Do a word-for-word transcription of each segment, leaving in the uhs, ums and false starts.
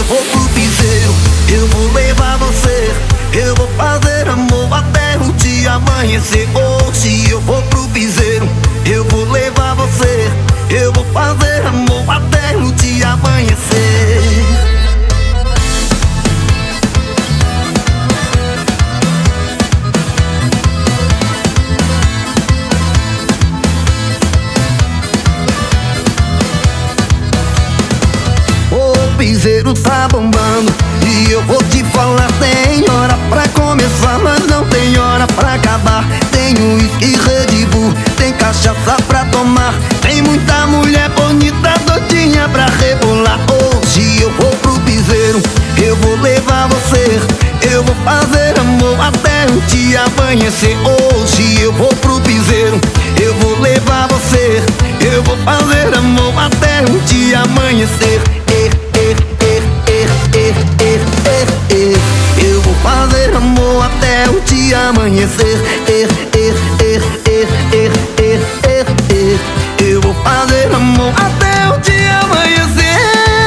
vou pro piseiro, eu vou levar você. Eu vou fazer amor até o dia amanhecer. Hoje eu vou pro piseiro, eu vou levar você. Eu vou fazer amor até o dia amanhecer. O piseiro tá bombando e eu vou te falar. Tem hora pra começar, mas não tem hora pra acabar. Tem uísque, Red Bull, tem cachaça pra tomar. Tem muita mulher bonita, doidinha pra rebolar. Hoje eu vou pro piseiro, eu vou levar você. Eu vou fazer amor até o dia amanhecer. Hoje eu vou pro piseiro, eu vou levar você. Eu vou fazer amor até o dia amanhecer. Eu vou fazer amor até o dia amanhecer. Eu vou fazer amor até o dia amanhecer.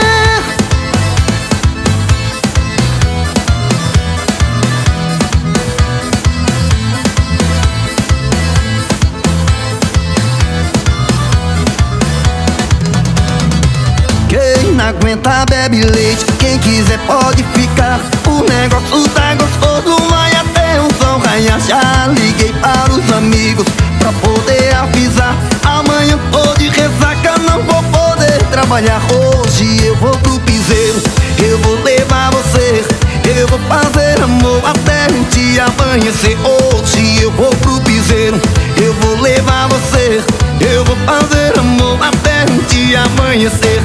Quem não aguenta bebe leite, quem quiser pode ficar. O negócio tá gostoso, vai até o sol raiar. Já liguei para os amigos pra poder avisar. Amanhã tô de ressaca, não vou poder trabalhar. Hoje eu vou pro piseiro, eu vou levar você. Eu vou fazer amor até o dia amanhecer. Hoje eu vou pro piseiro, eu vou levar você. Eu vou fazer amor até o dia amanhecer.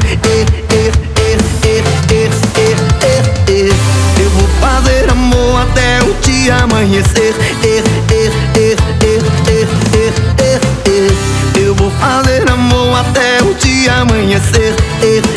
Eu vou fazer amor até o dia amanhecer. Eu vou fazer amor até o dia amanhecer.